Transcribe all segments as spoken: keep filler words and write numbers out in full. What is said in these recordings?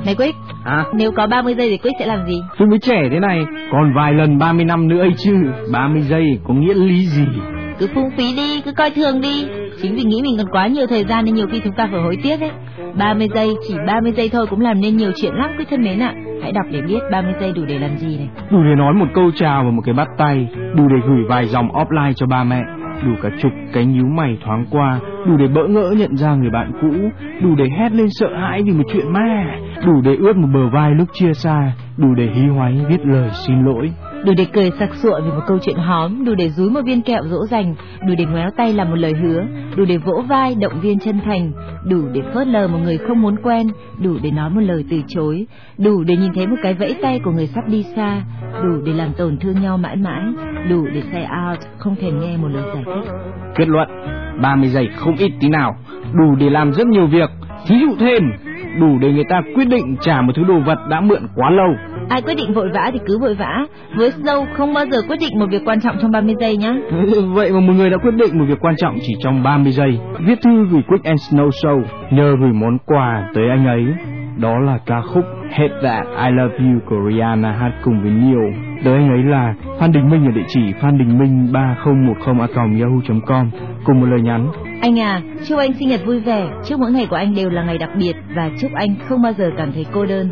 Này Quick, à? Nếu có ba mươi giây thì Quick sẽ làm gì? Tôi mới trẻ thế này, còn vài lần ba mươi năm nữa ấy chứ. ba mươi giây có nghĩa lý gì? Cứ phung phí đi, cứ coi thường đi. Chính vì nghĩ mình còn quá nhiều thời gian nên nhiều khi chúng ta phải hối tiếc đấy. ba mươi giây, chỉ ba mươi giây thôi cũng làm nên nhiều chuyện lắm quý thân mến ạ. Hãy đọc để biết ba mươi giây đủ để làm gì này. Đủ để nói một câu chào và một cái bắt tay, đủ để gửi vài dòng offline cho ba mẹ, đủ cả chục cái nhíu mày thoáng qua, đủ để bỡ ngỡ nhận ra người bạn cũ, đủ để hét lên sợ hãi vì một chuyện ma, đủ để ướt một bờ vai lúc chia xa, đủ để hí hoáy viết lời xin lỗi, đủ để cười sặc sụa vì một câu chuyện hóm, đủ để dúi một viên kẹo dỗ dành, đủ để ngoéo tay làm một lời hứa, đủ để vỗ vai động viên chân thành, đủ để phớt lờ một người không muốn quen, đủ để nói một lời từ chối, đủ để nhìn thấy một cái vẫy tay của người sắp đi xa, đủ để làm tổn thương nhau mãi mãi, đủ để say out không thèm nghe một lời giải thích. Kết luận, ba mươi giây không ít tí nào, đủ để làm rất nhiều việc. Thí dụ thêm, đủ để người ta quyết định trả một thứ đồ vật đã mượn quá lâu. Ai quyết định vội vã thì cứ vội vã. Với Snow không bao giờ quyết định một việc quan trọng trong ba mươi giây nhá. Vậy mà một người đã quyết định một việc quan trọng chỉ trong ba mươi giây. Viết thư gửi Quick and Snow Show, nhờ gửi món quà tới anh ấy. Đó là ca khúc Hate That I Love You của Rihanna hát cùng với Neil. Tới anh ấy là Phan Đình Minh ở địa chỉ phan đình minh ba không một không a còng yahoo chấm com cùng một lời nhắn. Anh à, chúc anh sinh nhật vui vẻ, chúc mỗi ngày của anh đều là ngày đặc biệt và chúc anh không bao giờ cảm thấy cô đơn.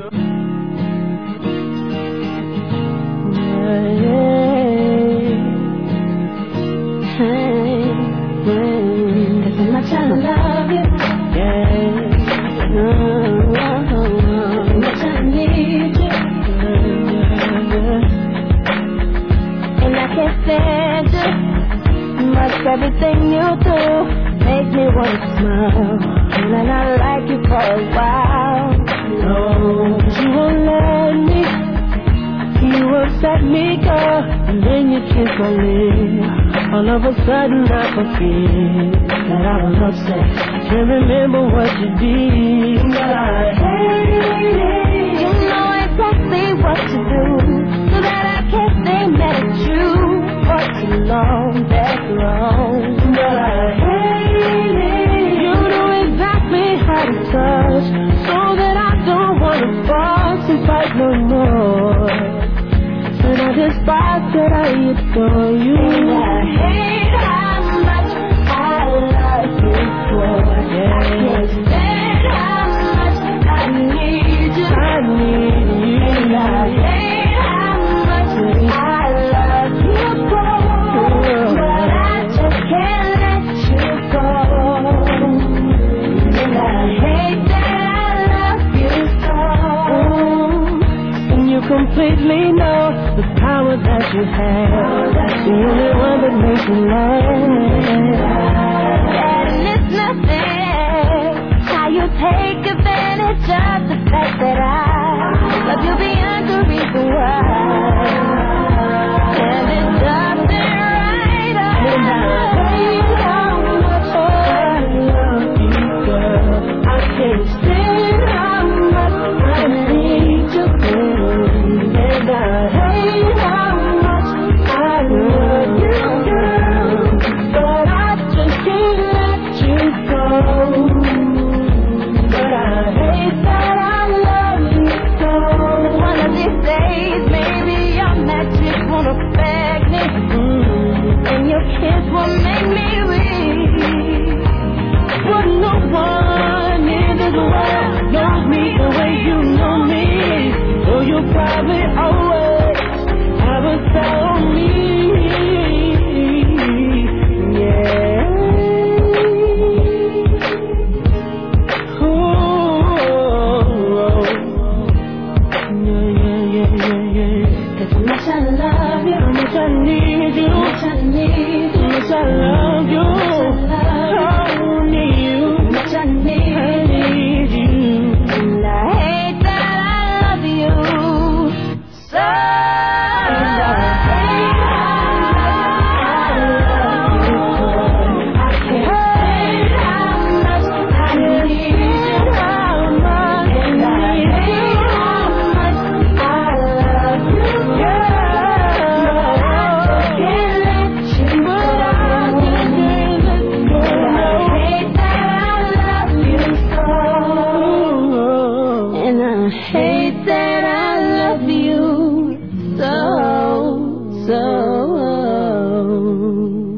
Everything you do makes me want to smile, and I like you for a while. No, you won't let me. You upset me, girl, and then you kiss my lips. All of a sudden I forget that I was upset. Can't remember what you did, but I hate it. You know exactly what to do, so that I can't stay mad at you. For too long, that's wrong, but I hate it. You know exactly how to touch, so that I don't wanna fuss and fight no more. And I despise that I adore you. And I hate how much I love you for. I can't stand how much I need you. I need you. And I hate how much I love you for. But I just can't let you go. And I hate that I love you so. And you completely know the power that you have, the only one that makes me laugh. And it's nothing how you take advantage of the fact that I love you beyond the reason why. And it doesn't right up. And I hate how much I love you, girl. I can't stand how much I need you, girl. And I hate how much I love you, girl, but I just can't let you go. But I hate that I love you so. One of these days, maybe your magic won't affect me, mm. and your kiss will make me weak. But no one in this world knows me the way you know me, so you'll probably always have a side on me, yeah. Oh, yeah, yeah, yeah, yeah, yeah. 'Cause how much I love you, how much I need you, how much I need you, how much I love you, how much I need you, how much I need say that I love you so.